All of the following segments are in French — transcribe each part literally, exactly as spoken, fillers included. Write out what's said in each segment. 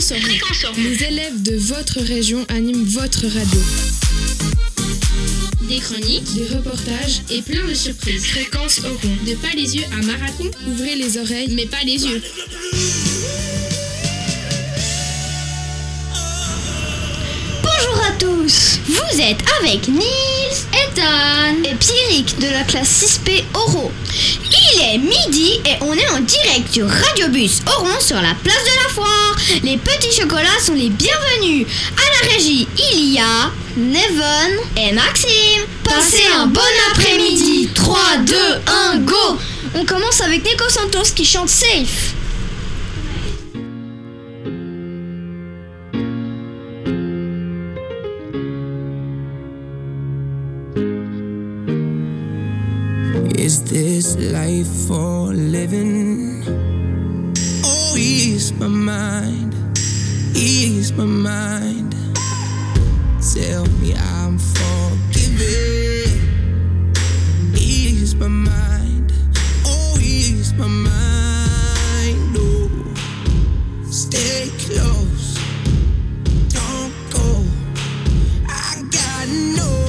Fréquence Oron. Les élèves de votre région animent votre radio. Des chroniques, des reportages et plein de surprises. Fréquence Oron. De Palaisieux à Marathon. Ouvrez les oreilles, mais pas les yeux. Bonjour à tous. Vous êtes avec Nils, Ethan et Pierrick de la classe six P Oro. Il est midi et on est en direct sur Radiobus Oron sur la place de la Foire. Les petits chocolats sont les bienvenus. À la régie, il y a Nevon et Maxime. Passez un bon après-midi. trois, deux, un, go. On commence avec Nico Santos qui chante Safe. Is this life for living? Oh, ease my mind, ease my mind. Tell me I'm forgiven. Ease my mind, oh, ease my mind. Oh, stay close, don't go. I gotta know.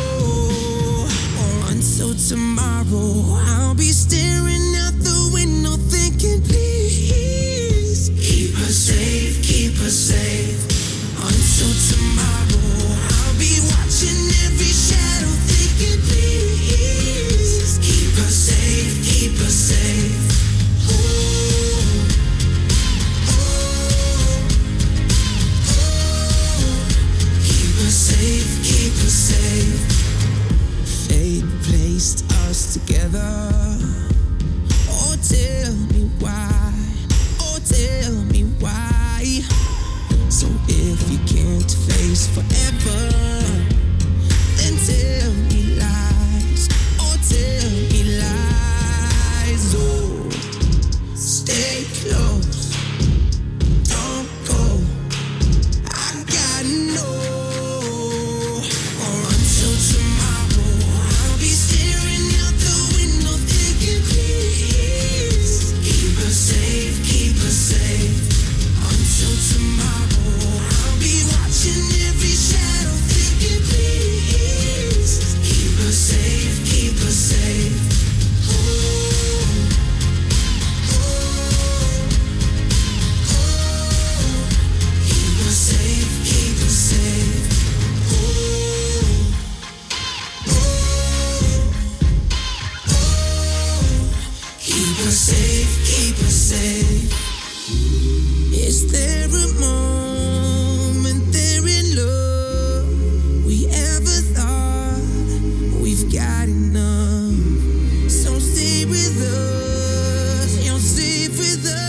Until tomorrow, I'll be staring out the window thinking, please keep her safe, keep her safe. Until tomorrow, I'll be watching every shadow thinking, please keep her safe, keep her safe. Oh, oh, oh. Keep her safe, keep her safe. Fate placed us together. Oh, tell me why. Oh, tell me why. So if you can't face forever, then tell me lies. Oh, tell me lies. Oh, stay close. Don't go. I gotta know. Or until tomorrow, I'll be staring out the window thinking, please keep her safe, keep her safe. Until tomorrow, I'll be watching every shadow thinking, please keep her safe, keep her safe. Oh, oh, oh. Keep her safe, keep her safe. Oh, keep her safe, keep her safe. Is there a moment there in love we ever thought we've got enough? So stay with us, you'll stay with us.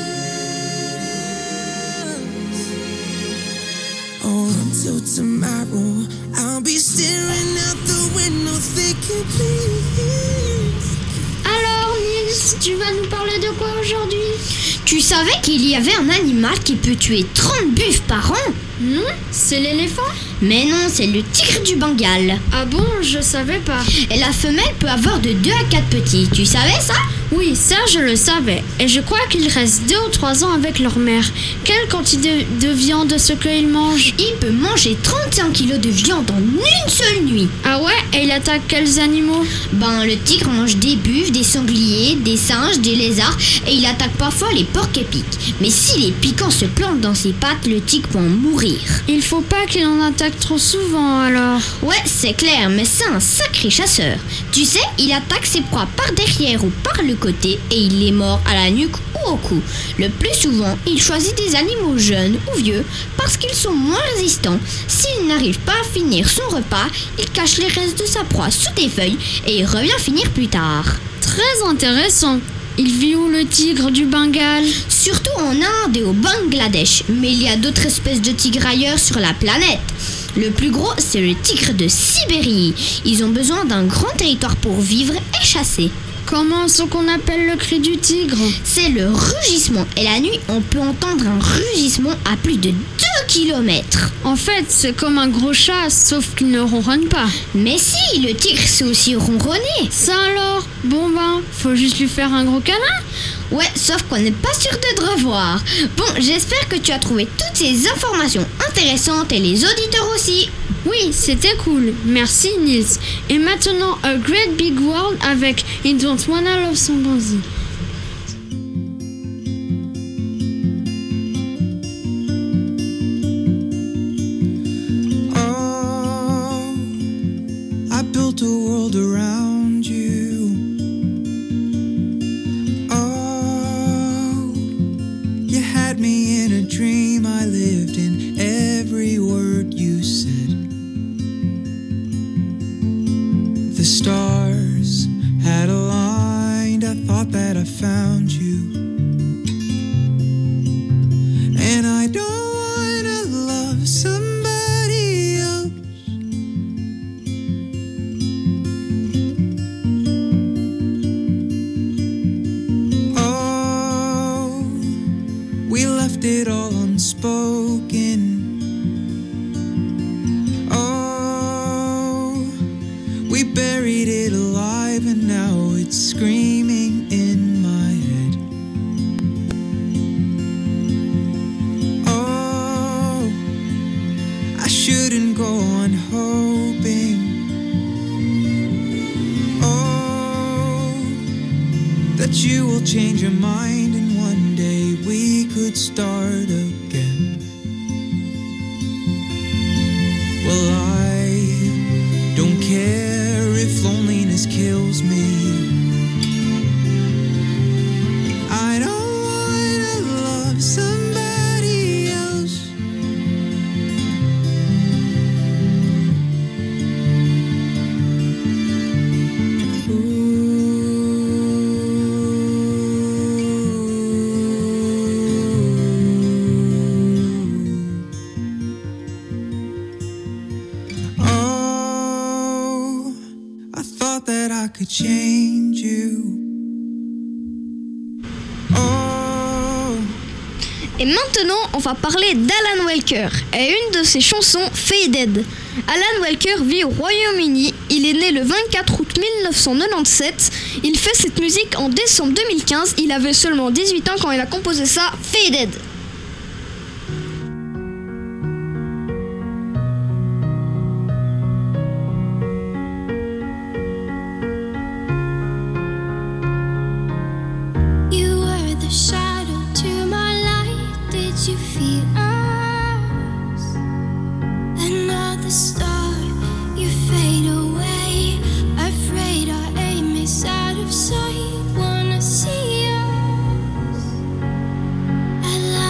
Oh, until tomorrow, I'll be staring out the window thinking, please. Alors Nils, tu vas nous parler de quoi aujourd'hui? Tu savais qu'il y avait un animal qui peut tuer trente buffles par an? Non, c'est l'éléphant? Mais non, c'est le tigre du Bengale. Ah bon, je savais pas. Et la femelle peut avoir de deux à quatre petits. Tu savais ça? Oui, ça je le savais. Et je crois qu'ils restent deux ou trois ans avec leur mère. Quelle quantité de viande est-ce qu'ils mangent? Il peut manger trente-cinq kilos de viande en une seule nuit. Ah ouais? Et il attaque quels animaux? Ben, le tigre mange des buffles, des sangliers, des singes, des lézards. Et il attaque parfois les porcs épics. Mais si les piquants se plantent dans ses pattes, le tigre peut en mourir. Il faut pas qu'il en attaque trop souvent alors. Ouais, c'est clair, mais c'est un sacré chasseur. Tu sais, il attaque ses proies par derrière ou par le côté et il les mord à la nuque ou au cou. Le plus souvent, il choisit des animaux jeunes ou vieux parce qu'ils sont moins résistants. S'il n'arrive pas à finir son repas, il cache les restes de sa proie sous des feuilles et il revient finir plus tard. Très intéressant. Il vit où le tigre du Bengale? Surtout en Inde et au Bangladesh, mais il y a d'autres espèces de tigres ailleurs sur la planète. Le plus gros, c'est le tigre de Sibérie. Ils ont besoin d'un grand territoire pour vivre et chasser. Comment est-ce qu'on appelle le cri du tigre? C'est le rugissement. Et la nuit, on peut entendre un rugissement à plus de deux kilomètres. En fait, c'est comme un gros chat, sauf qu'il ne ronronne pas. Mais si, le tigre sait aussi ronronner. Ça alors? Bon ben, faut juste lui faire un gros câlin. Ouais, sauf qu'on n'est pas sûr de te revoir. Bon, j'espère que tu as trouvé toutes ces informations intéressantes et les auditeurs aussi. Oui, c'était cool. Merci Nils. Et maintenant, A Great Big World avec I Don't Wanna Love Somebody. Oh, I built a world around you. Oh, you had me in a dream. I lived in every word you said. The stars had aligned, I thought that I found you. And I don't wanna love somebody else. Oh, we left it all unspoken. We buried it alive and now it's screaming in my head. Oh, I shouldn't go on hoping. Oh, that you will change your mind and one day we could start again. Well, I don't care if loneliness kills me. I don't wanna love somebody else. Oh, I thought that I could change you. Oh, Et maintenant, on va parler d'Alan Walker et une de ses chansons, Faded. Alan Walker vit au Royaume-Uni. Il est né le vingt-quatre août mille neuf cent quatre-vingt-dix-sept. Il fait cette musique en décembre deux mille quinze. Il avait seulement dix-huit ans quand il a composé ça, Faded. You were the shadow to my light. Did you feel us? Another star, you fade away. Afraid our aim is out of sight. Wanna see us alive.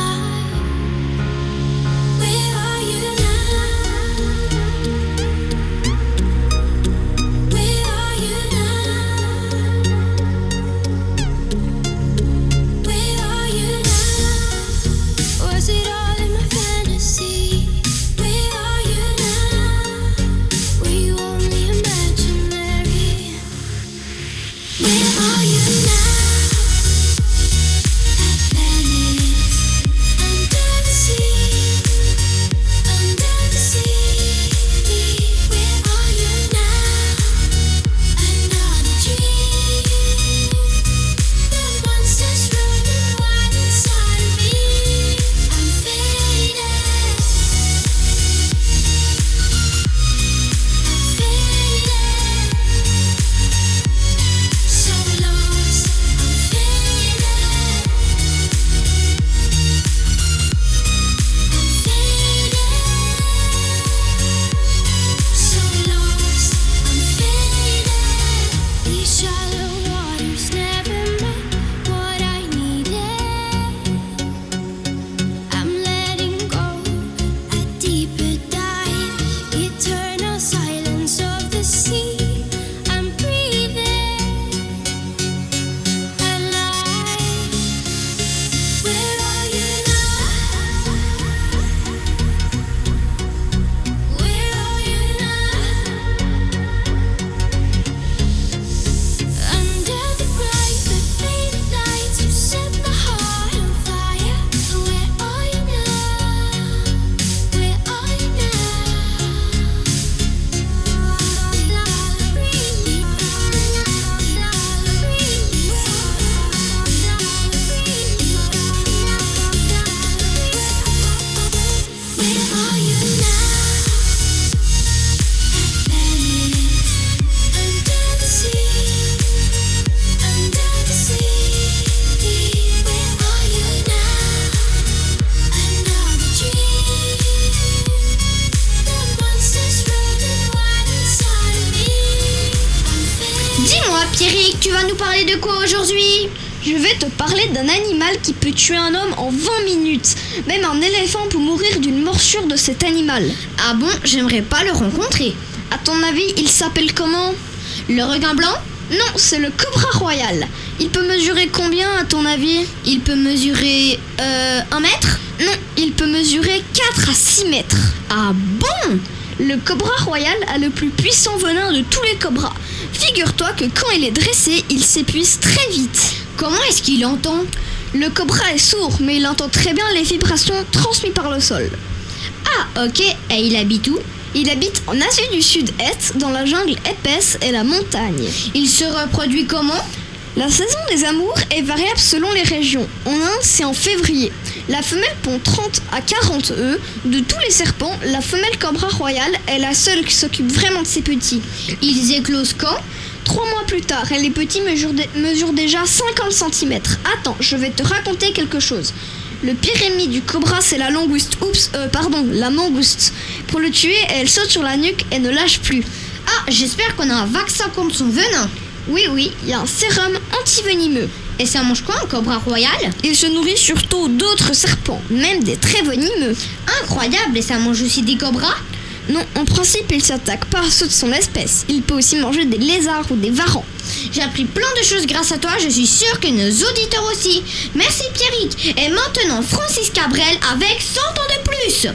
vas nous parler de quoi aujourd'hui? Je vais te parler d'un animal qui peut tuer un homme en vingt minutes. Même un éléphant peut mourir d'une morsure de cet animal. Ah bon, j'aimerais pas le rencontrer. À ton avis, il s'appelle comment? Le requin blanc? Non, c'est le cobra royal. Il peut mesurer combien à ton avis? Il peut mesurer... Euh... un mètre? Non, il peut mesurer quatre à six mètres. Ah bon? Le cobra royal a le plus puissant venin de tous les cobras. Figure-toi que quand il est dressé, il s'épuise très vite. Comment est-ce qu'il entend? Le cobra est sourd, mais il entend très bien les vibrations transmises par le sol. Ah, ok. Et il habite où? Il habite en Asie du Sud-Est, dans la jungle épaisse et la montagne. Il se reproduit comment? La saison des amours est variable selon les régions. En Inde, c'est en février. La femelle pond trente à quarante œufs. De tous les serpents, la femelle cobra royale est la seule qui s'occupe vraiment de ses petits. Ils éclosent quand? Trois mois plus tard, et les petits mesurent, dé- mesurent déjà cinquante centimètres. Attends, je vais te raconter quelque chose. Le pire ennemi du cobra, c'est la langouste. Oups, euh, pardon, la mangouste. Pour le tuer, elle saute sur la nuque et ne lâche plus. Ah, j'espère qu'on a un vaccin contre son venin. Oui, oui, il y a un sérum antivenimeux. Et ça mange quoi, un cobra royal? Il se nourrit surtout d'autres serpents, même des très venimeux. Incroyable, et ça mange aussi des cobras? Non, en principe, il s'attaque pas à ceux de son espèce. Il peut aussi manger des lézards ou des varans. J'ai appris plein de choses grâce à toi, je suis sûre que nos auditeurs aussi. Merci Pierrick. Et maintenant, Francis Cabrel avec cent ans de plus.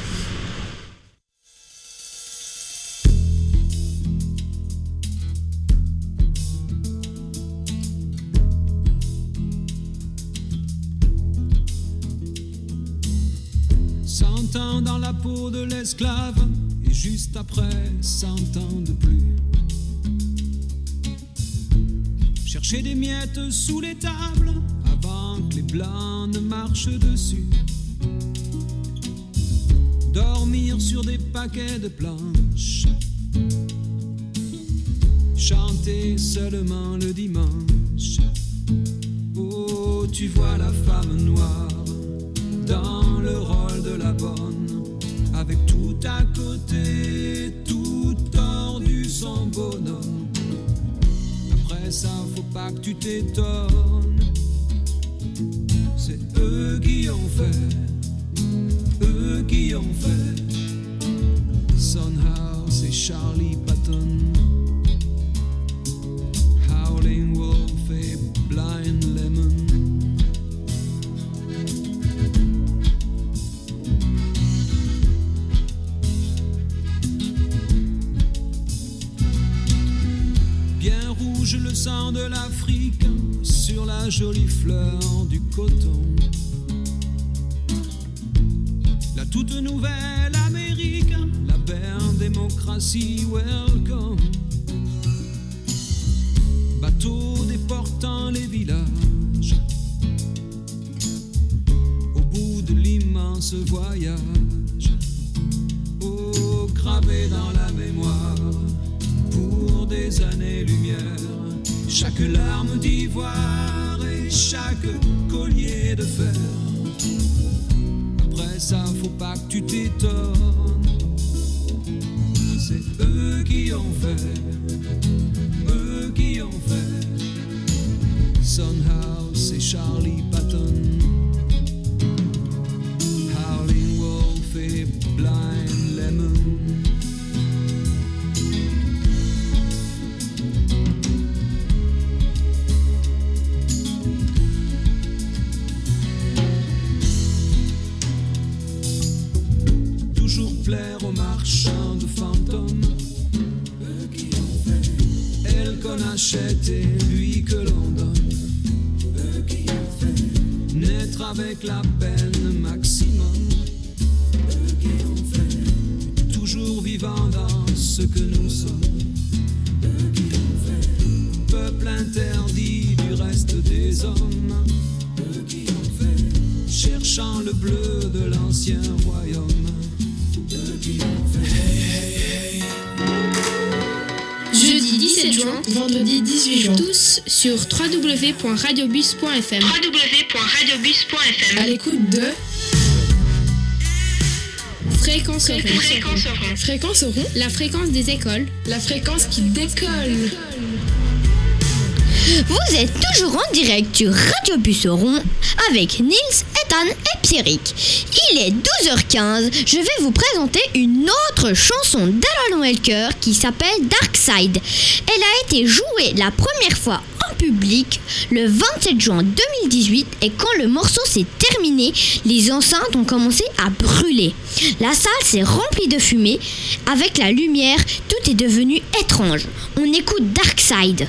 Cent ans dans la peau de l'esclave, et juste après cent ans de plus. Chercher des miettes sous les tables, avant que les blancs ne marchent dessus. Dormir sur des paquets de planches. Chanter seulement le dimanche. Oh, tu vois la femme noire dans le rôle de la bonne, avec tout à côté, tout tordu son bonhomme. Après ça, faut pas que tu t'étonnes, c'est eux qui ont fait, eux qui ont fait Son House et Charlie Patton, Howling Wolf et Blind Lemon. Le sang de l'Afrique sur la jolie fleur du coton. La toute nouvelle Amérique, la belle démocratie, welcome. Bateau déportant les villages, au bout de l'immense voyage. Oh, gravé dans la mémoire pour des années-lumière. Chaque larme d'ivoire et chaque collier de fer. Après ça, faut pas que tu t'étonnes, c'est eux qui ont fait, eux qui ont fait Son House et Charlie Patton, Howling Wolf et Blind Lemon. Plaire aux marchands de fantômes, eux qui ont fait elle qu'on achète et lui que l'on donne, eux qui ont fait naître avec la peine maximum, eux qui ont fait toujours vivant dans ce que nous sommes, eux qui ont fait peuple interdit du reste des hommes, eux qui ont fait cherchant le bleu de l'ancien royaume. Jeudi dix-sept juin, vendredi dix-huit juin. Tous sur w w w point radiobus point f m. w w w point radiobus point f m. À l'écoute de Fréquence Oron. Fréquence Oron. Fréquence Oron, la fréquence des écoles. La fréquence qui décolle. Vous êtes toujours en direct sur Radio Busseron avec Nils, Ethan et Pierrick. Il est douze heures quinze. Je vais vous présenter une autre chanson d'Alan Walker qui s'appelle Dark Side. Elle a été jouée la première fois en public le vingt-sept juin deux mille dix-huit et quand le morceau s'est terminé, les enceintes ont commencé à brûler. La salle s'est remplie de fumée. Avec la lumière, tout est devenu étrange. On écoute Dark Side.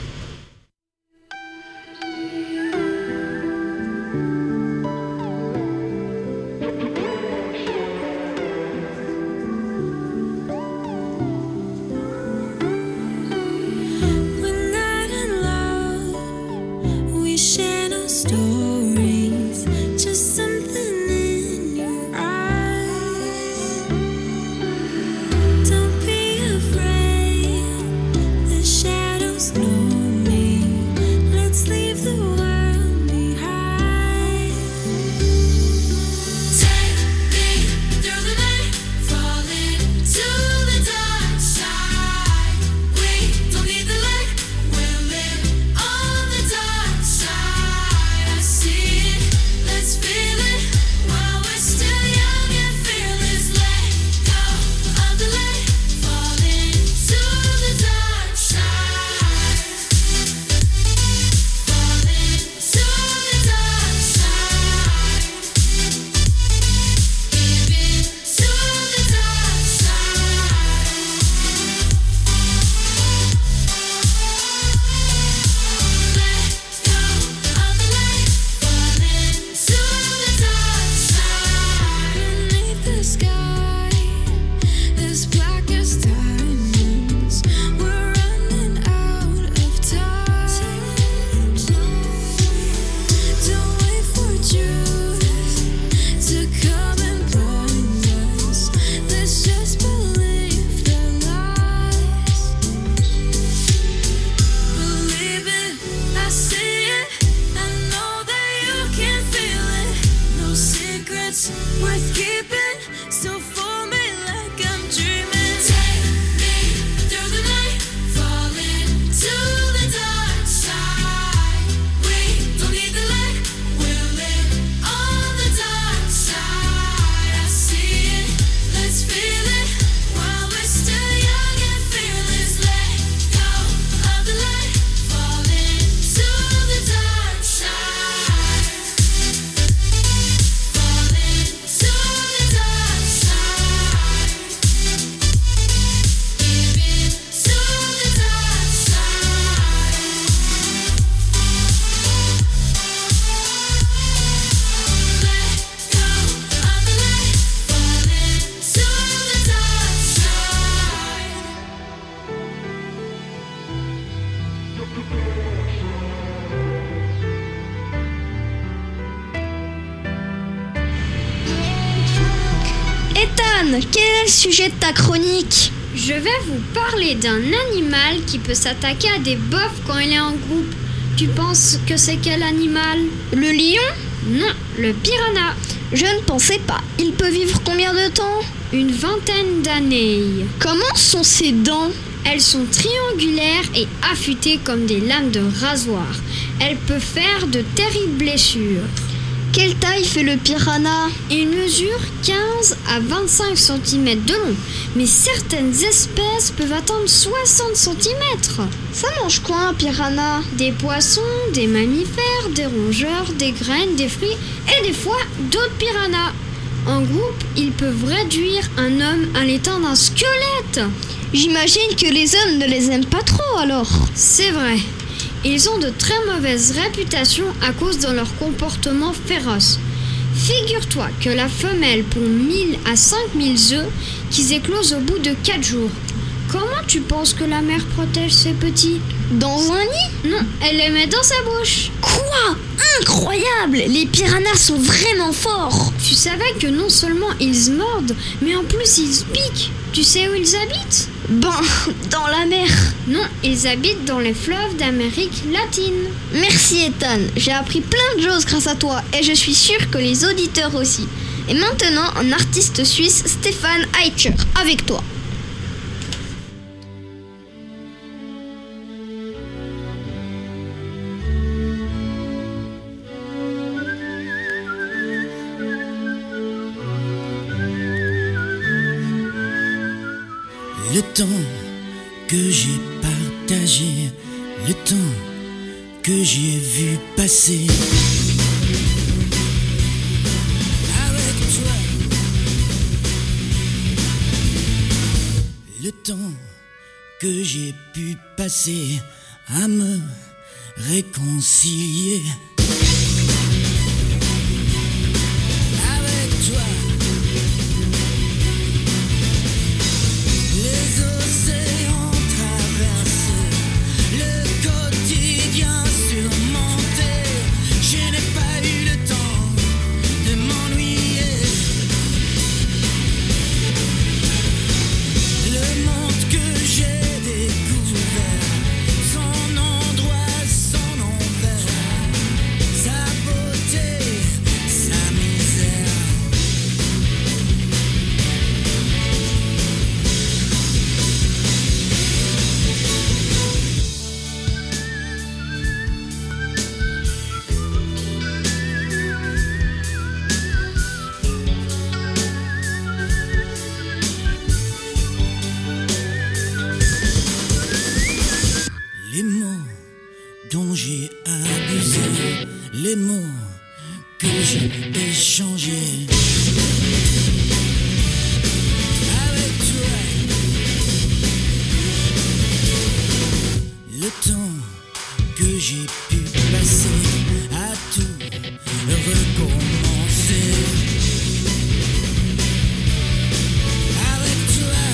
Ethan, quel est le sujet de ta chronique? Je vais vous parler d'un animal qui peut s'attaquer à des bœufs quand il est en groupe. Tu penses que c'est quel animal? Le lion? Non, le piranha. Je ne pensais pas. Il peut vivre combien de temps? Une vingtaine d'années. Comment sont ses dents? Elles sont triangulaires et affûtées comme des lames de rasoir. Elle peut faire de terribles blessures. Quelle taille fait le piranha? Il mesure quinze à vingt-cinq centimètres de long, mais certaines espèces peuvent atteindre soixante centimètres. Ça mange quoi un piranha? Des poissons, des mammifères, des rongeurs, des graines, des fruits et des fois d'autres piranhas. En groupe, ils peuvent réduire un homme à l'état d'un squelette. J'imagine que les hommes ne les aiment pas trop alors. C'est vrai. Ils ont de très mauvaises réputations à cause de leur comportement féroce. Figure-toi que la femelle pond mille à cinq mille œufs qui éclosent au bout de quatre jours. Comment tu penses que la mère protège ses petits? Dans un nid? Non, elle les met dans sa bouche. Quoi? Incroyable! Les piranhas sont vraiment forts! Tu savais que non seulement ils mordent, mais en plus ils piquent. Tu sais où ils habitent? Ben, dans la mer. Non, ils habitent dans les fleuves d'Amérique latine. Merci Ethan, j'ai appris plein de choses grâce à toi et je suis sûre que les auditeurs aussi. Et maintenant, un artiste suisse, Stéphane Eicher, avec toi. temps que j'ai partagé, le temps que j'ai vu passer avec toi, le temps que j'ai pu passer à me réconcilier avec toi. Les océans traversés, le quotidien surmonté, je n'ai pas eu le temps de m'ennuyer. Le monde que j'ai découvert, son endroit, son envers, sa beauté, sa misère. Les mots dont j'ai abusé, les mots que j'ai échangés avec toi, le temps que j'ai pu passer à tout recommencer avec toi.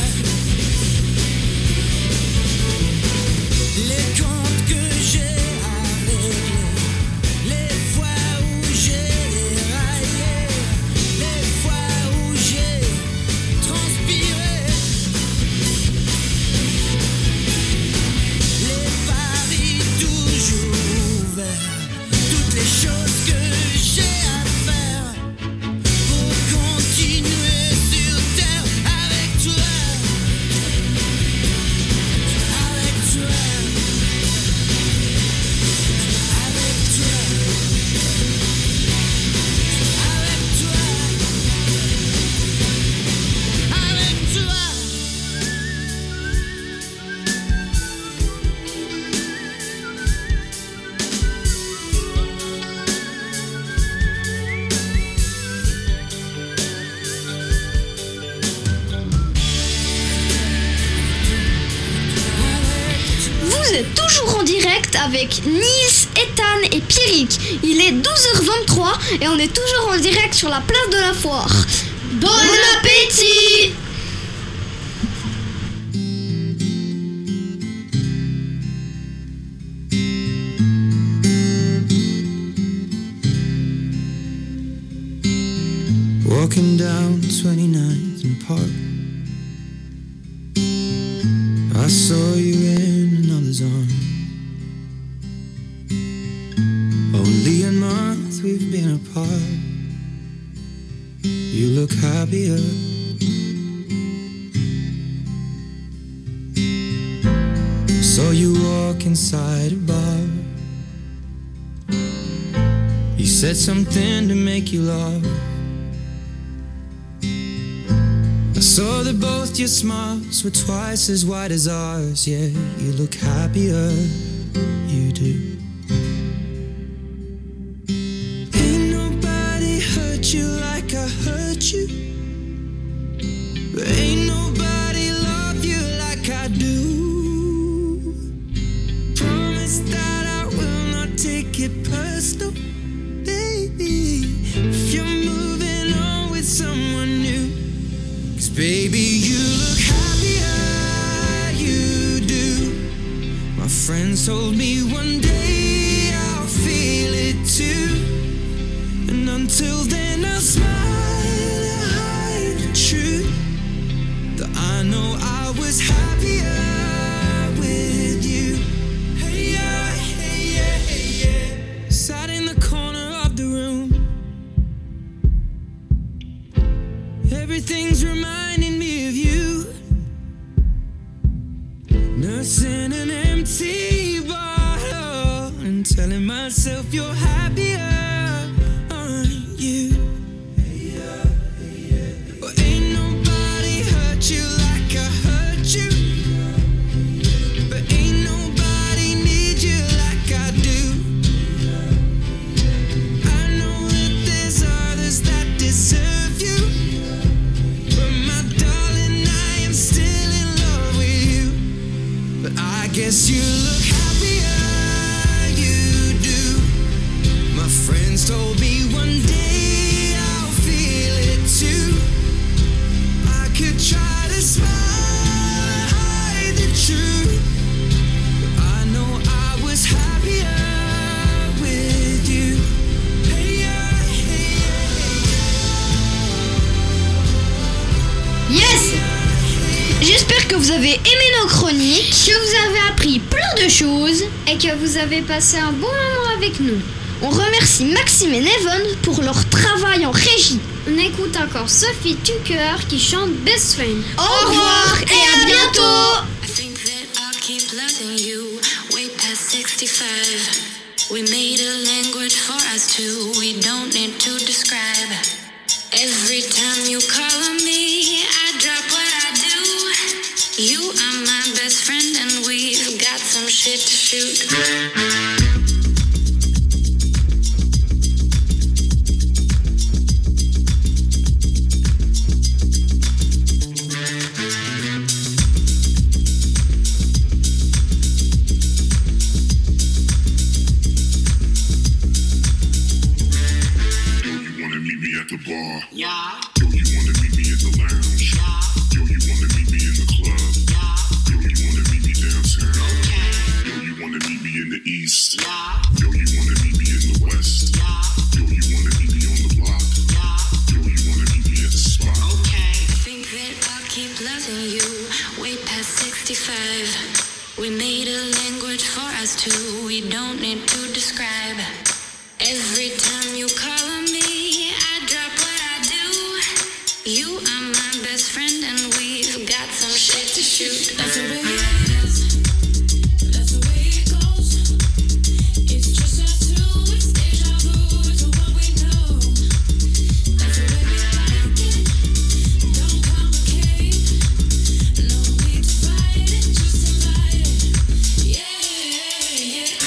Les comptes que j'ai à régler, les fois où j'ai déraillé, les fois où j'ai transpiré, les paris toujours ouverts, toutes les choses que j'ai à faire pour continuer sur terre avec toi, avec toi. Avec toi, avec toi, avec toi. Vous êtes toujours en direct avec Nils, Ethan et Pierrick. Il est douze heures vingt-trois et on est toujours en direct sur la place de la foire. Bon appétit! Walking down twenty-ninth and Park, I saw you in another's arms. Only a month we've been apart, you look happier. Saw you walk inside a bar, you said something to make you laugh. I saw that both your smiles were twice as wide as ours. Yeah, you look happier, you do. Ain't nobody hurt you like I hurt you, but ain't nobody love you like I do. Promise that I will not take it personal, baby, if you're moving on with someone new. 'Cause baby, you look happier, you do. My friends told me one day I'll feel it too, and until then I'll smile and hide the truth that I know I was happier with you. Hey yeah, hey yeah, hey yeah. Sat in the corner of the room, everything's reminding me of you. Nursing an empty bottle and telling myself you're happier, aren't you? Hey, yeah, hey, yeah. Well, ain't nobody hurt you like I hurt you. told me one day I'll feel it too. I could try to smile, hide the truth, but I know I was happier with you. Hey, yeah, hey, yeah, Yes! J'espère que vous avez aimé nos chroniques, Que vous avez appris plein de choses. Et que vous avez passé un bon moment avec nous. on remercie Maxime et Nevon pour leur travail en régie. On écoute encore Sophie Tucker qui chante Best Friend. Au revoir et à bientôt! I think that I'll keep loving you way past sixty-five. We made a language for us two, we don't need to describe. Every time you call on me, I drop what I do. You are my best friend and we've got some shit to shoot. Bar. Yeah. Yo, you wanna meet me at the lounge? Yeah. Yo, you wanna meet me in the club? Yeah. Yo, you wanna meet me downtown? Okay. Yo, you wanna meet me in the east? Yeah. Yo, you wanna meet me in the west? Yeah. Yo, you wanna meet me on the block? Yeah. Yo, you wanna meet me at the spot? Okay. Think that I'll keep loving you way past sixty-five. We made a language for us two, we don't need to describe. Every time you call on me, I drop what I do. You are my best friend and we've got some shit to shoot. That's the way it is. That's the way it goes. It's just us two. It's deja vu to what we know. That's the way we like it. Don't complicate. No need to fight it. Just invite it. Yeah, yeah, yeah.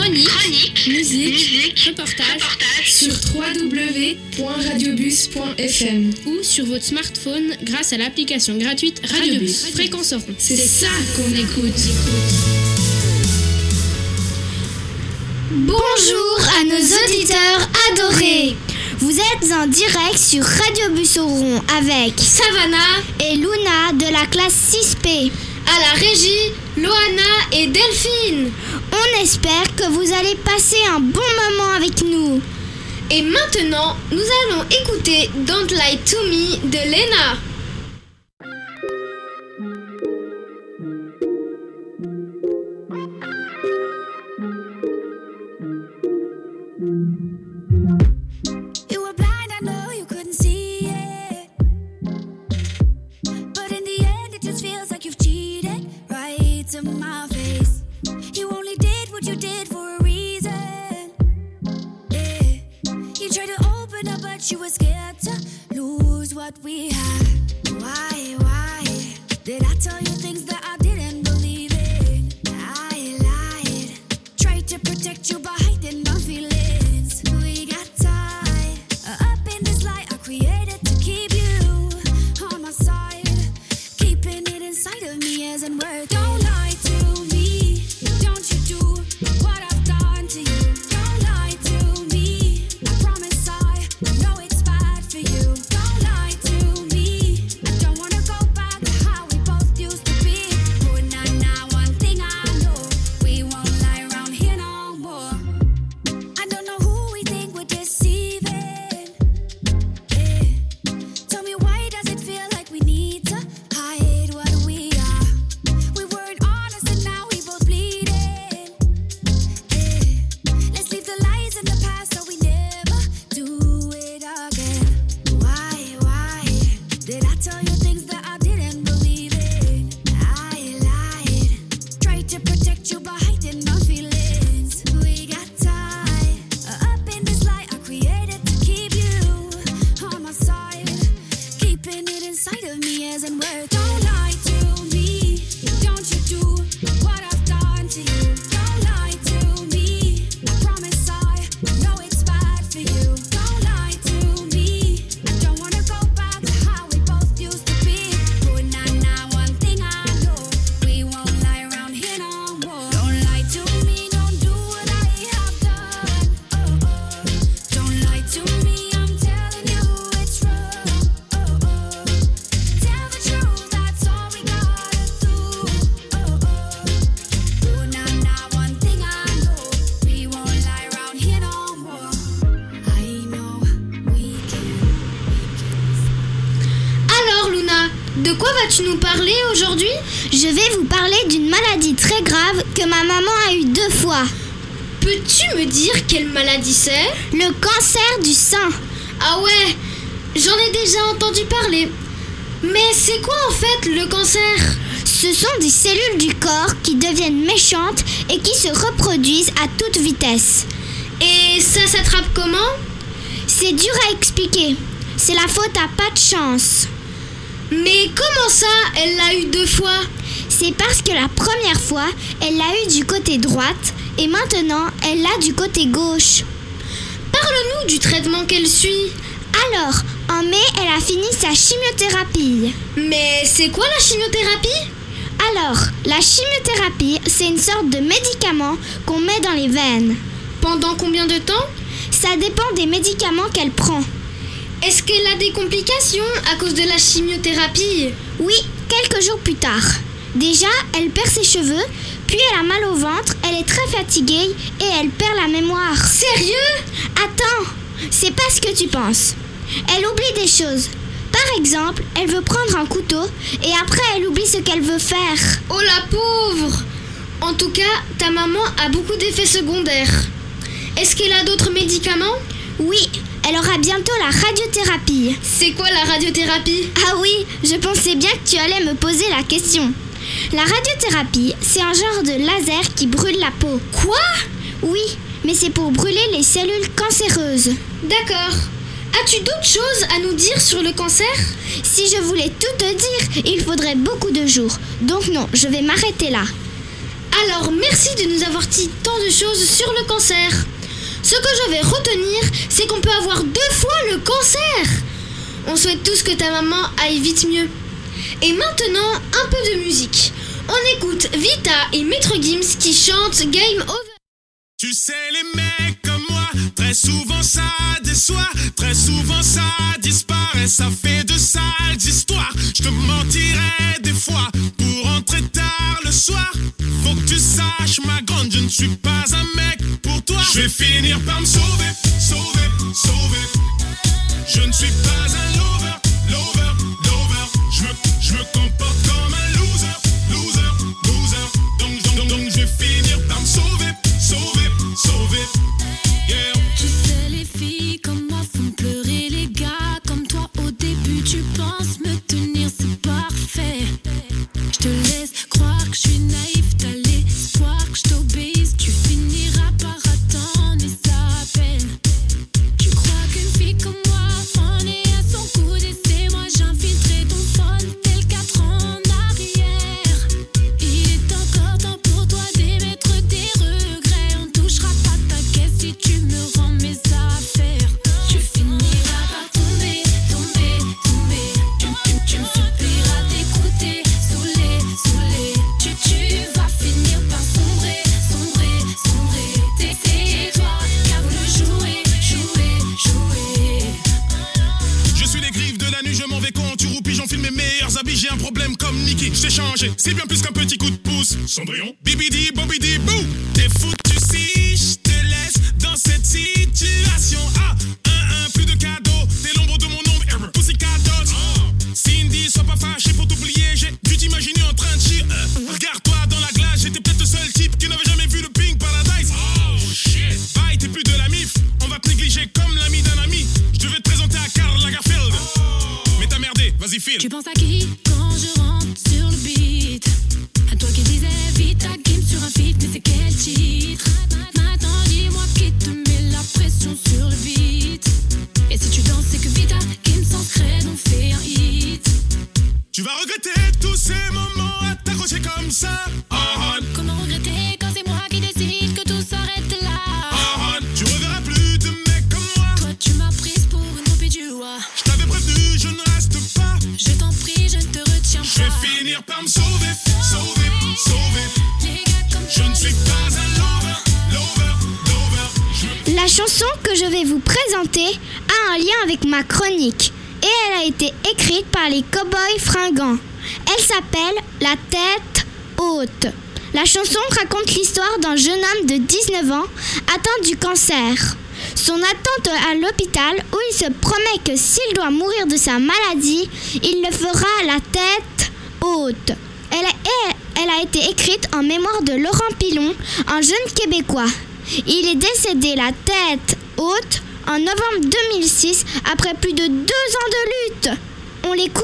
Chronique, Chronique, musique, musique, reportage, reportage sur w w w point radiobus point f m ou sur votre smartphone grâce à l'application gratuite Radiobus. Fréquence Orange. C'est ça qu'on écoute. Bonjour à nos auditeurs adorés. Vous êtes en direct sur Radio Busseron avec Savannah et Luna de la classe six P. à la régie, Loana et Delphine. On espère que vous allez passer un bon moment avec nous. Et maintenant, nous allons écouter Don't Lie to Me de Lena. You were blind, I know you couldn't see it. But in the end, it just feels like you've cheated right to my face. You only did what you did for a reason. Yeah. You tried to open up, but you were scared to lose what we had. Why, why did I tell you things that I didn't believe in? I lied, tried to protect you by hiding my feelings. We got tied up in this lie I created to keep you on my side, keeping it inside of me as in words. Don't lie to me, don't you do what I've done to you. Don't lie to me, I promise I know it's bad for you. Don't lie to me, I don't wanna go back to how we both used to be. Oh nah nah, one thing I know, we won't lie around here no more. I don't know who we think we're deceiving. Yeah. Tell me, why does it feel like we need to hide what we are? We weren't honest and now we both bleeding. Yeah. Let's leave the lies in the past so we never do it again. Why, why did I tell you things that I didn't believe in? I lied, tried to protect you by hiding my feelings. We got tied up in this lie I created to keep you on my side, keeping it inside of me as in words. Don't lie to me, don't you do what I've done to you. Don't lie to me, I promise I know it's bad for you. Don't lie to me, I don't wanna go back to how we both used to be. Oh nah nah, one thing I know, we won't lie around here no more. Don't lie to me, don't do what I have done. Oh oh, don't lie to me, I'm telling you it's wrong. Oh oh, tell the truth, that's all we gotta do. Oh oh, oh nah nah, one thing I know, we won't lie around here no more. I know we can. Alors Luna, de quoi vas-tu nous parler aujourd'hui? Je vais vous parler d'une maladie très grave que ma maman a eue deux fois. Peux-tu me dire quelle maladie c'est? Le cancer du sein. Ah ouais, j'en ai déjà entendu parler. Mais c'est quoi en fait le cancer? Ce sont des cellules du corps qui deviennent méchantes et qui se reproduisent à toute vitesse. Et ça s'attrape comment? C'est dur à expliquer. C'est la faute à pas de chance. Mais comment ça, elle l'a eu deux fois? C'est parce que la première fois, elle l'a eu du côté droite et maintenant, elle l'a du côté gauche. Parle-nous du traitement qu'elle suit. Alors, en mai, elle a fini sa chimiothérapie. Mais c'est quoi la chimiothérapie? Alors, la chimiothérapie, c'est une sorte de médicament qu'on met dans les veines. Pendant combien de temps? Ça dépend des médicaments qu'elle prend. Est-ce qu'elle a des complications à cause de la chimiothérapie? Oui, quelques jours plus tard. Déjà, elle perd ses cheveux, puis elle a mal au ventre, elle est très fatiguée et elle perd la mémoire. Sérieux? Attends, c'est pas ce que tu penses. Elle oublie des choses. Par exemple, elle veut prendre un couteau et après elle oublie ce qu'elle veut faire. Oh la pauvre! En tout cas, ta maman a beaucoup d'effets secondaires. Est-ce qu'elle a d'autres médicaments? Oui, elle aura bientôt la radiothérapie. C'est quoi la radiothérapie? Ah oui, je pensais bien que tu allais me poser la question. La radiothérapie, c'est un genre de laser qui brûle la peau. Quoi? Oui, mais c'est pour brûler les cellules cancéreuses. D'accord. As-tu d'autres choses à nous dire sur le cancer? Si je voulais tout te dire, il faudrait beaucoup de jours. Donc non, je vais m'arrêter là. Alors merci de nous avoir dit tant de choses sur le cancer. Ce que je vais retenir, c'est qu'on peut avoir deux fois le cancer. On souhaite tous que ta maman aille vite mieux. Et maintenant, un peu de musique. On écoute Vita et Maître Gims qui chantent Game Over. Tu sais, les mecs comme moi, très souvent ça déçoit, très souvent ça disparaît, ça fait de sales histoires. Je te mentirais des fois pour rentrer tard le soir. Faut que tu saches, ma grande, je ne suis pas un mec pour toi. Je vais finir par me sauver, sauver, sauver. Je ne suis pas un lover, lover, lover. Je me, je me comporte comme un loser, loser, loser. Donc, donc, donc, donc je vais finir par me sauver, sauver, sauver. Yeah. Tu sais, les filles comme moi font pleurer les gars comme toi. Au début, tu penses me tenir, c'est parfait. Je te laisse croire que je suis naïf, t'as l'espoir que je t'obéisse. Tu finiras par attendre et ça appelle. Tu crois qu'une fille comme moi en est à son coude et c'est moi j'infiltrerai ton phone tel quatre ans en arrière. Il est encore temps pour toi d'émettre des regrets. On touchera pas ta caisse si tu me rends mes affaires. Tu finiras par tomber, tomber, tomber. Tu, tu, tu me supplieras d'écouter, saoulé, saoulé. Tu, tu vas finir par sombrer, sombrer, sombrer. C'est c'est toi qui as voulu jouer, jouer, jouer. Je suis les griffes de la nuit, je m'en vais quand tu roupis, j'enfile mes meilleurs habits, j'ai un problème comme Nicky, je t'ai changé, c'est bien plus qu'un petit coup de pouce. Cendrillon, bibidi, bobidi, bou. T'es foutu si je te laisse dans cette situation. Ah, un, un, plus de cadeaux, t'es l'ombre de mon ombre, error, pussycat dolls. Cindy, sois pas fâché pour t'oublier, j'ai dû t'imaginer en train de chier. Euh, Regarde-toi dans la glace, j'étais peut-être le seul type qui n'avait jamais vu le Pink Paradise. Oh shit, bye, t'es plus de la mif, on va te négliger comme l'ami d'un ami. Je devais te présenter à Karl Lagerfeld, mais t'as merdé, vas-y file. Tu penses à qui quand je rentre sur le beat? À toi qui disais vite à Kim sur un feat, mais c'est quel titre? Maintenant dis-moi qui te met la pression sur le beat. Et si tu danses c'est que Vita Kim sans scred on fait un hit. Tu vas regretter tous ces moments à t'accrocher comme ça. Oh, oh. Comment regretter quand c'est moi qui décide que tout s'arrête là? Oh, oh. Tu reverras plus de mecs comme moi. Toi tu m'as prise pour une copie du roi. Je t'avais prévenu, je ne reste pas. Je t'en prie, je ne te retiens Je pas. vais finir par me sauver, sauver, sauver. Les gars comme Je ne suis pas un lover, lover, lover. Je La chanson que je vais vous présenter a un lien avec ma chronique et elle a été écrite par les Cowboys Fringants. Elle s'appelle La tête haute. La chanson raconte l'histoire d'un jeune homme de dix-neuf ans atteint du cancer. Son attente à l'hôpital où il se promet que s'il doit mourir de sa maladie, il le fera la tête haute. Elle a, elle a été écrite en mémoire de Laurent Pilon, un jeune Québécois. Il est décédé la tête haute en novembre deux mille six après plus de deux ans de lutte. On l'écoute ?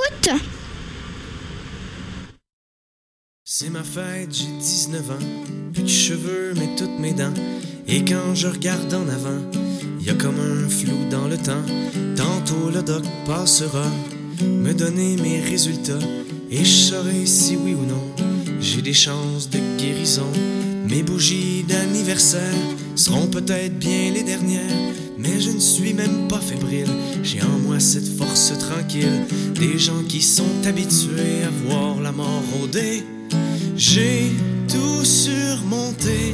C'est ma fête, j'ai dix-neuf ans, plus de cheveux mais toutes mes dents. Et quand je regarde en avant, y a comme un flou dans le temps. Tantôt le doc passera me donner mes résultats et je saurai si oui ou non j'ai des chances de guérison. Mes bougies d'anniversaire seront peut-être bien les dernières, mais je ne suis même pas fébrile. J'ai en moi cette force tranquille des gens qui sont habitués à voir la mort rôder. J'ai tout surmonté,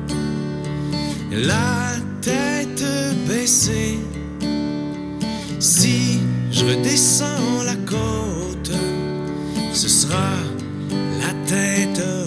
la tête baissée. Si je redescends la côte, ce sera la tête haute.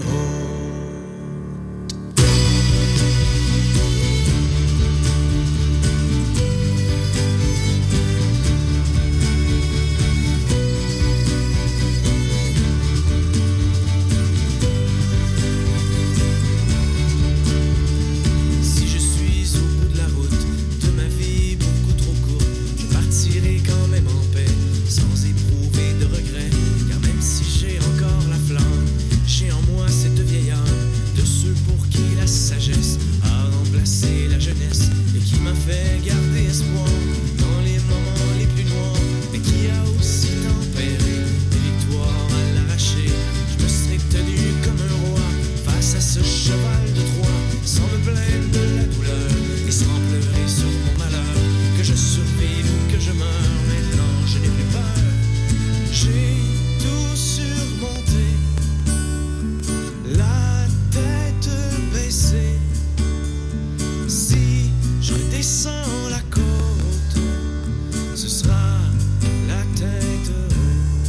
Ce Si je redescends la côte, ce sera la tête haute.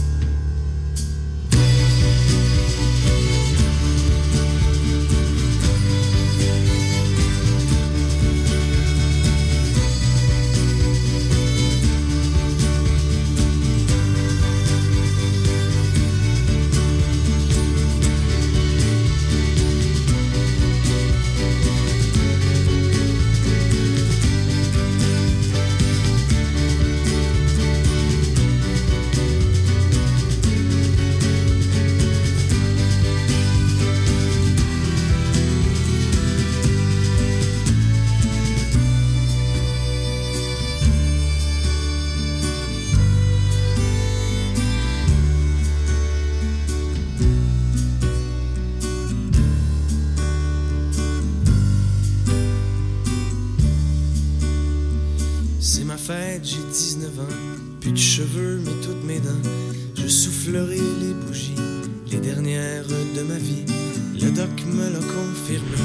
C'est ma fête, j'ai dix-neuf ans, plus de cheveux mais toutes mes dents. Je soufflerai les bougies, les dernières de ma vie. Le doc me l'a confirmé.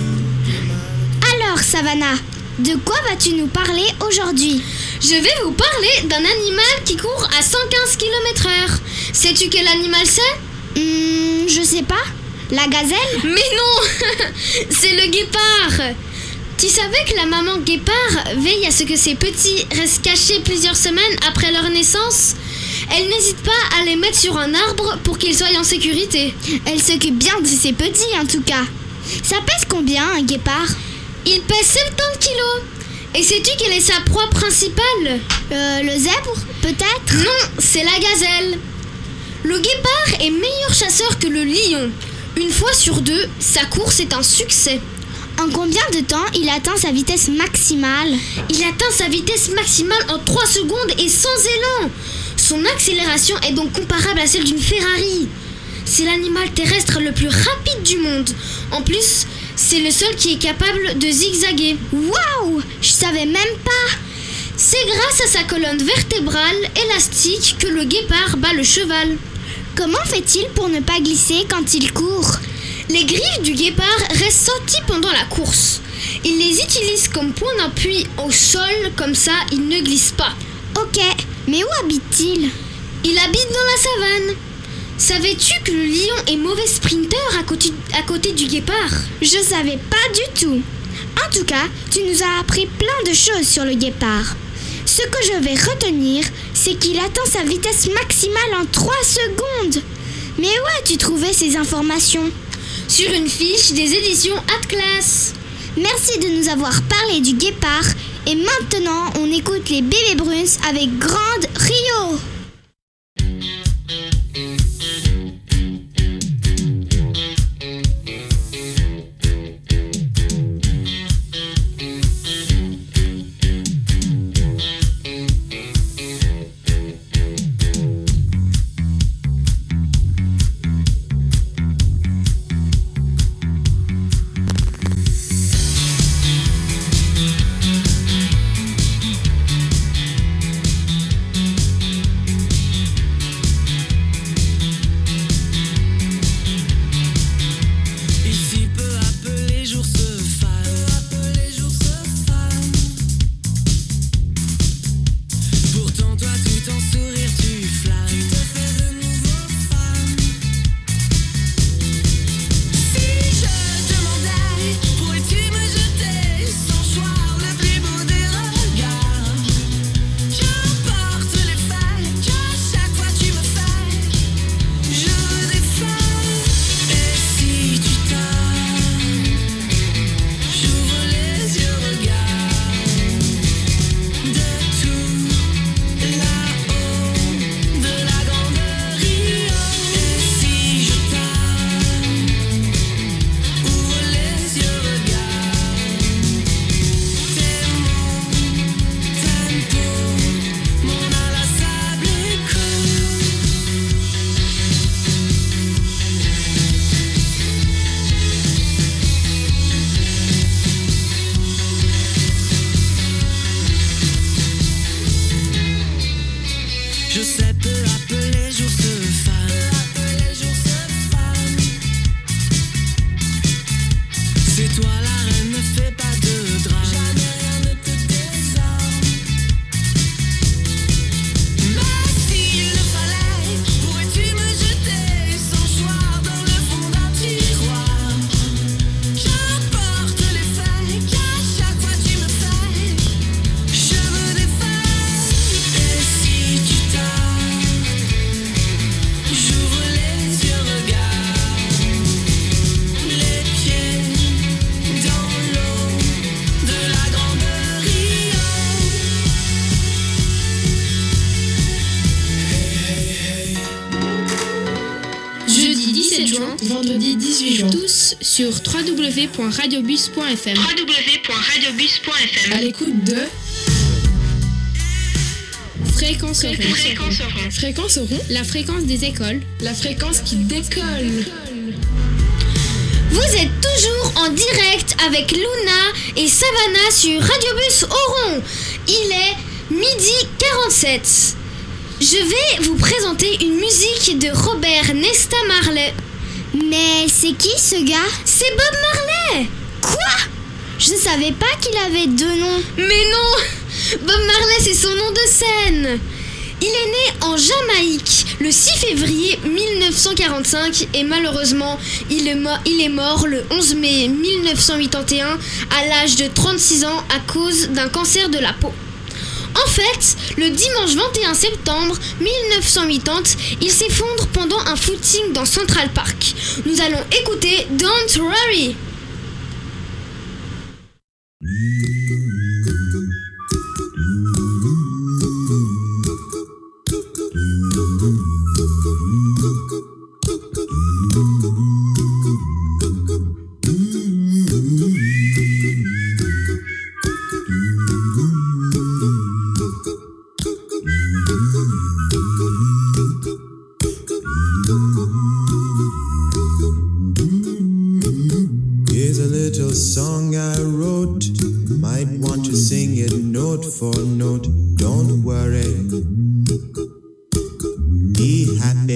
Alors, Savannah, de quoi vas-tu nous parler aujourd'hui? Je vais vous parler d'un animal qui court à cent quinze kilomètres heure. Sais-tu quel animal c'est? Hmm, je sais pas. La gazelle? Mais non. C'est le guépard. Tu savais que la maman guépard veille à ce que ses petits restent cachés plusieurs semaines après leur naissance? Elle n'hésite pas à les mettre sur un arbre pour qu'ils soient en sécurité. Elle s'occupe bien de ses petits en tout cas. Ça pèse combien un guépard? Il pèse soixante-dix kilos. Et sais-tu quelle est sa proie principale? Euh, le zèbre, peut-être? Non, c'est la gazelle. Le guépard est meilleur chasseur que le lion. Une fois sur deux, sa course est un succès. En combien de temps il atteint sa vitesse maximale? Il atteint sa vitesse maximale en trois secondes et sans élan. Son accélération est donc comparable à celle d'une Ferrari. C'est l'animal terrestre le plus rapide du monde. En plus, c'est le seul qui est capable de zigzaguer. Waouh! Je savais même pas! C'est grâce à sa colonne vertébrale élastique que le guépard bat le cheval. Comment fait-il pour ne pas glisser quand il court? Les griffes du guépard restent sorties pendant la course. Il les utilise comme point d'appui au sol, comme ça il ne glisse pas. Ok, mais où habite-t-il? Il habite dans la savane. Savais-tu que le lion est mauvais sprinter à côté, à côté du guépard? Je savais pas du tout. En tout cas, tu nous as appris plein de choses sur le guépard. Ce que je vais retenir, c'est qu'il atteint sa vitesse maximale en trois secondes. Mais où as-tu trouvé ces informations? Sur une fiche des éditions Atlas. Merci de nous avoir parlé du guépard. Et maintenant, on écoute les Bébés Bruns avec Grande Rio. dix-sept juin, vendredi dix-huit juin. Tous sur w w w point radiobus point f m. w w w point radiobus point f m. À l'écoute de Fréquence Oron. Fréquence Oron. Fréquence Oron, la fréquence des écoles, la fréquence qui décolle. Vous êtes toujours en direct avec Luna et Savannah sur Radiobus Oron. Il est midi quarante-sept. Je vais vous présenter une musique de Robert Nesta Marley. Mais c'est qui ce gars? C'est Bob Marley. Quoi? Je ne savais pas qu'il avait deux noms. Mais non, Bob Marley, c'est son nom de scène. Il est né en Jamaïque le six février mille neuf cent quarante-cinq et malheureusement, il est, mo- il est mort le onze mai mille neuf cent quatre-vingt-un à l'âge de trente-six ans à cause d'un cancer de la peau. En fait, le dimanche vingt et un septembre mille neuf cent quatre-vingt-dix, il s'effondre pendant un footing dans Central Park. Nous allons écouter Don't Worry. Here's a little song I wrote. Might want to sing it note for note. Don't worry. Be happy.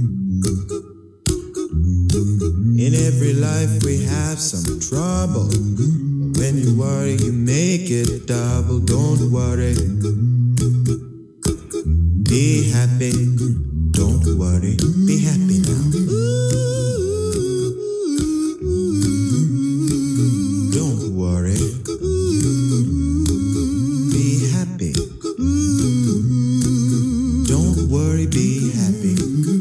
In every life we have some trouble. But when you worry, you make it double. Don't worry. Be happy. Don't worry. Be happy now. Don't worry. Be happy. Don't worry, be happy.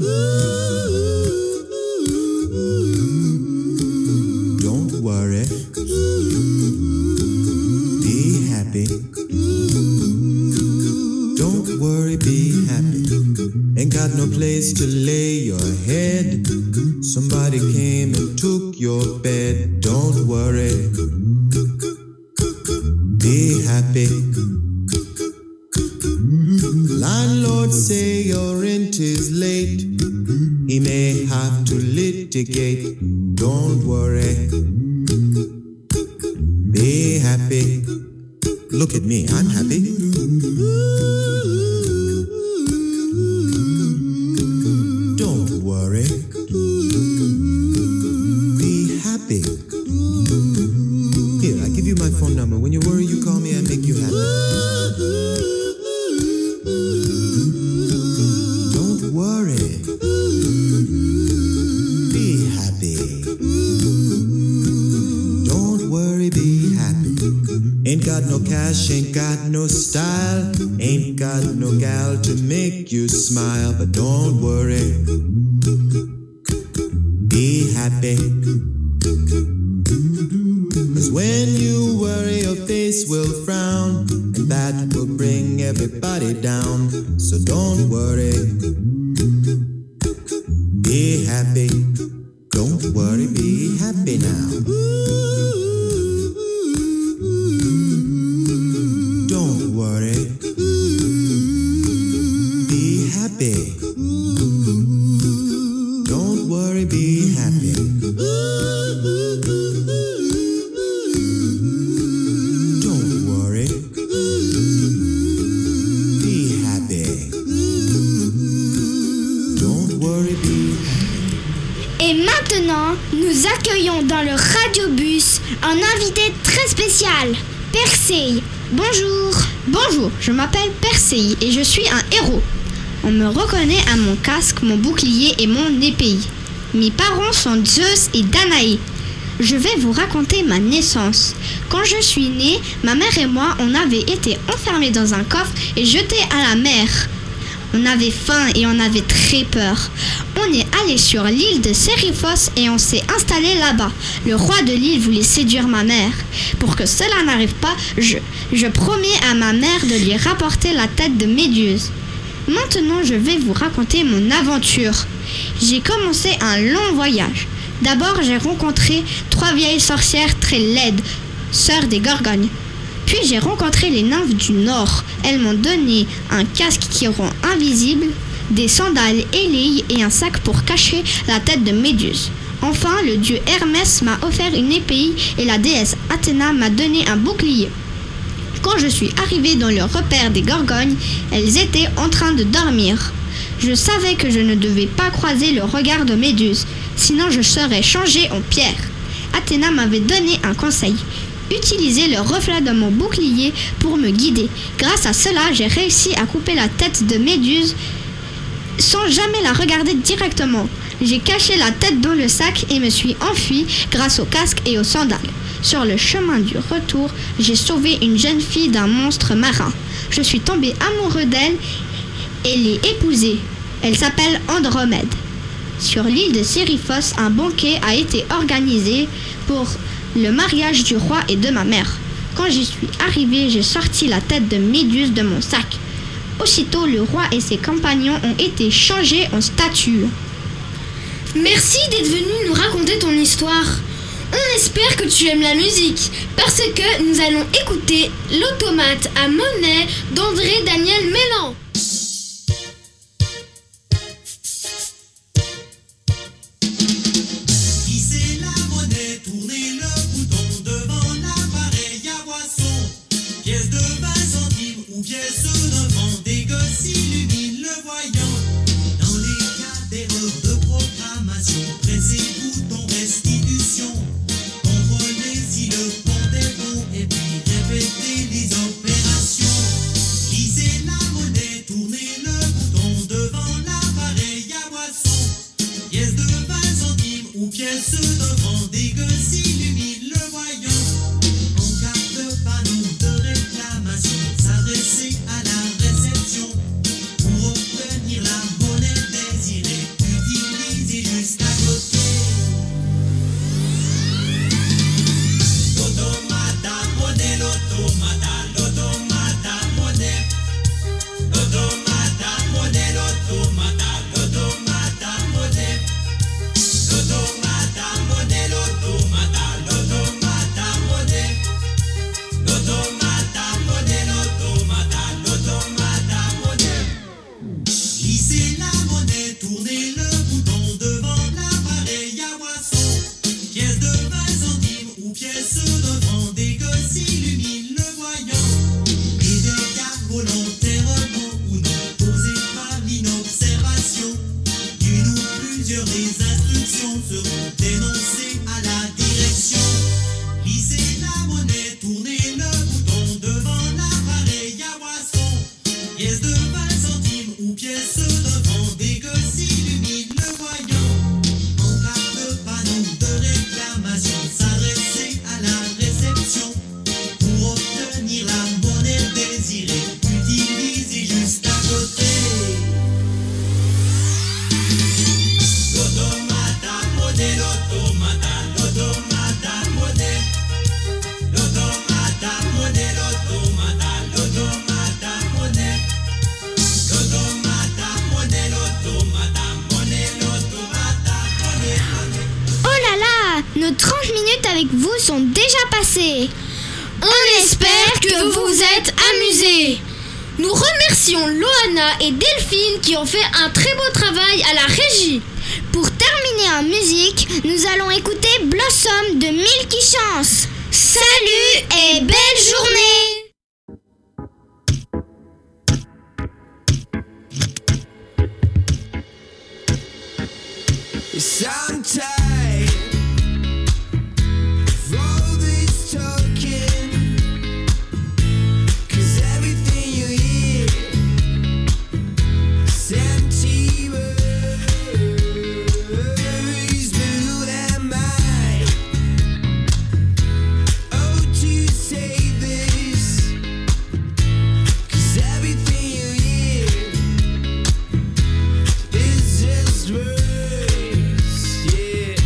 Don't worry. Be happy. Don't worry, be happy. Ain't got no place to lay your head. Somebody came and took your bed. Don't worry. Be happy. Landlord say your rent is late. He may have to litigate. Don't worry. Be happy. Look at me, I'm happy. Don't worry. Be happy. Here, I give you my phone number. When you worry, you call me, I make you happy. Don't worry. Be happy. Don't worry, be happy. Ain't got no cash, ain't got no style. Ain't got no gal to make you smile. But don't worry. Be happy. Cause when you worry, your face will frown, and that will bring everybody down. So don't worry. Be happy. Don't worry, be happy now. Don't worry. Be happy. Don't worry, be happy. Don't worry. Be happy. Don't worry, be happy. Et maintenant, nous accueillons dans le radiobus un invité très spécial, Persei. Bonjour. Bonjour, je m'appelle Persei et je suis un héros. On me reconnaît à mon casque, mon bouclier et mon épée. Mes parents sont Zeus et Danaé. Je vais vous raconter ma naissance. Quand je suis née, ma mère et moi, on avait été enfermés dans un coffre et jetés à la mer. On avait faim et on avait très peur. On est allé sur l'île de Seriphos et on s'est installé là-bas. Le roi de l'île voulait séduire ma mère. Pour que cela n'arrive pas, je, je promets à ma mère de lui rapporter la tête de Méduse. Maintenant, je vais vous raconter mon aventure. J'ai commencé un long voyage. D'abord, j'ai rencontré trois vieilles sorcières très laides, sœurs des Gorgognes. Puis j'ai rencontré les nymphes du Nord. Elles m'ont donné un casque qui rend invisible, des sandales ailées et un sac pour cacher la tête de Méduse. Enfin, le dieu Hermès m'a offert une épée et la déesse Athéna m'a donné un bouclier. Quand je suis arrivée dans le repère des Gorgognes, elles étaient en train de dormir. Je savais que je ne devais pas croiser le regard de Méduse, sinon je serais changée en pierre. Athéna m'avait donné un conseil. Utiliser le reflet de mon bouclier pour me guider. Grâce à cela, j'ai réussi à couper la tête de Méduse sans jamais la regarder directement. J'ai caché la tête dans le sac et me suis enfuie grâce au casque et aux sandales. Sur le chemin du retour, j'ai sauvé une jeune fille d'un monstre marin. Je suis tombée amoureux d'elle et l'ai épousée. Elle s'appelle Andromède. Sur l'île de Sériphos, un banquet a été organisé pour le mariage du roi et de ma mère. Quand j'y suis arrivée, j'ai sorti la tête de Méduse de mon sac. Aussitôt, le roi et ses compagnons ont été changés en statues. Merci d'être venu nous raconter ton histoire. On espère que tu aimes la musique, parce que nous allons écouter l'automate à monnaie d'André Daniel Mélan. Hissez la monnaie, tournez le bouton devant l'appareil à boisson. Pièce de vingt centimes ou pièce de francs, des gosses illuminent le voyant. Dans les cas d'erreur de programmation, pressez bouton restitution. Contrôlez si le compte est bon et puis répétez les opérations. Lissez la monnaie, tournez le bouton devant l'appareil à boisson. Pièce de vingt centimes ou pièce de francs, des gosses illuminent le voyant. En cas de panneau de réclamation, s'adresser à la réception. Pour obtenir la monnaie désirée, utilisez juste à côté. L'automate à monnaie, l'automate à l'automate à monnaie. L'automate à monnaie, l'automate à l'automate à monnaie. L'automate à monnaie, l'automate à l'automate à monnaie. L'automate à monnaie, l'automate à l'automate à monnaie. Lissez la monnaie, tournez le bouton devant l'appareil à boisson. Pièce de vingt centimes ou pièce de francs, des gosses illuminent le voyant. Et des cas volontairement ou non, posez pas l'inobservation. Une ou plusieurs des instructions seront dénoncées à la direction. Lissez la monnaie, tournez le bouton devant l'appareil à boisson. Pièce de vingt centimes ou pièce de francs, des gosses illuminent le voyant. En cas de panneau de réclamation, s'adresser à la réception. Pour obtenir la monnaie désirée, utilisez juste à côté. L'automate à monnaie, l'automate à l'automate à monnaie. L'automate à monnaie, l'automate à l'automate à monnaie. L'automate à monnaie, l'automate à monnaie, l'automate à monnaie, monnaie. Oh là là, nos trente minutes avec vous sont déjà passées. On espère que vous vous êtes amusés. Nous remercions Loana et Delphine qui ont fait un très beau travail à la régie. Pour terminer en musique, nous allons écouter Blossom de Milky Chance. Salut et belle journée. Yes, I'm tired of all this talking, 'cause everything you hear is empty words, blue and mine. Oh, to say this, 'cause everything you hear is just words. Yeah.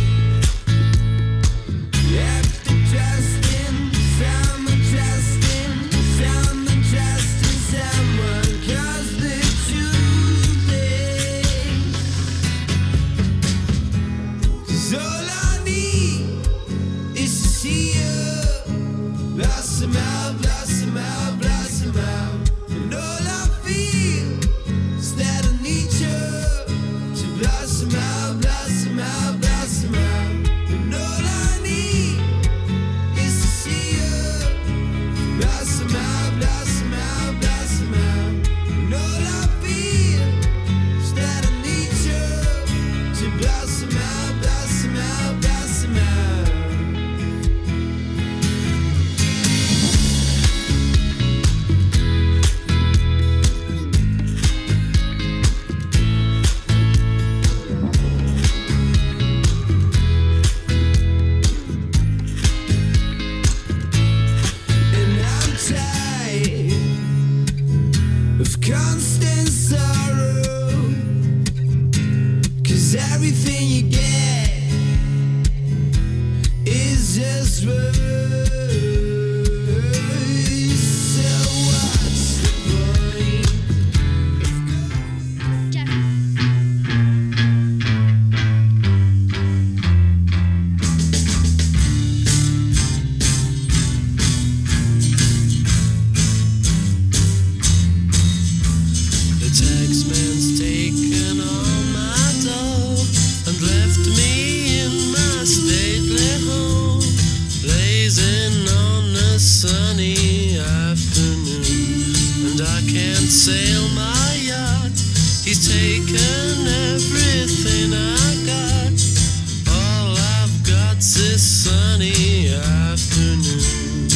and sail my yacht. He's taken everything I got. All I've got's this sunny afternoon.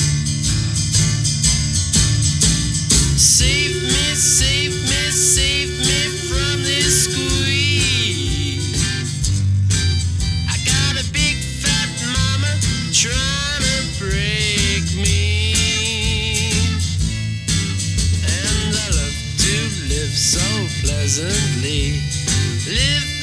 Save me, save me, save me from this squeeze. I got a big fat mama trying to break me. And I love to live so pleasantly. Live